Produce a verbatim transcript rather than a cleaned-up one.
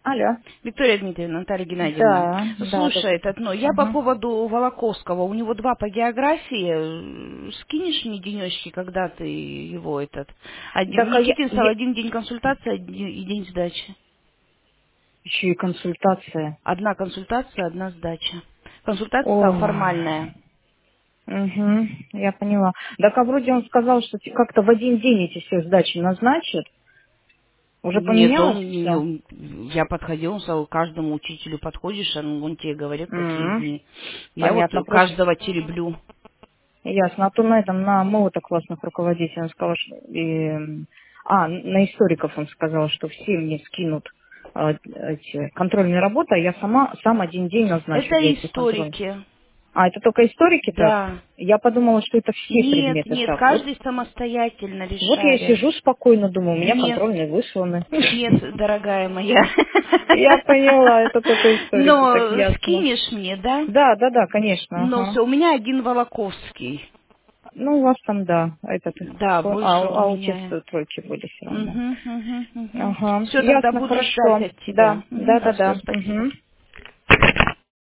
Алло. Виктория Дмитриевна, Наталья Геннадьевна, Да, да, слушай, добрый этот, день. ну, я по Ага. поводу Волоковского, у него два по географии, э, скинешь мне денечки, когда ты его этот, один, Так, а я, Никитинцев, я- один день консультации один- и день сдачи. еще и консультация. Одна консультация, одна сдача. Консультация Ой. формальная. Угу, я поняла. Так, а вроде он сказал, что те- как-то в один день эти все сдачи назначат. Уже Нет, поменялось он, все? не- я подходил, он сказал, каждому учителю подходишь, он, он тебе говорит, какие дни. Я вот Понятно, просто каждого тереблю. ясно. А то на этом, на молото-классных руководителей он сказал, что... и, а, на историков он сказал, что все мне скинут а, эти контрольные работы, а я сама сам один день назначу Это для этих контрольных. историки. А, это только историки так? Да. Я подумала, что это все Нет, предметы нет, так. Вот, каждый самостоятельно вот я и решает. сижу спокойно, думаю, у меня Нет, контрольные высланы. нет, дорогая моя. Я поняла, это только историки, так Но ясно. скинешь мне, да? Да, да, да, конечно, Но ага. все, у меня один Волоковский. Ну, у вас там, да, этот, Да, фон- а, больше у а у тех меня. тройки были все равно. Угу, угу, угу. Ага, Все, тогда ясно, буду ждать хорошо. от тебя. Да, Угу, да, да, да, все, да. спасибо. Угу.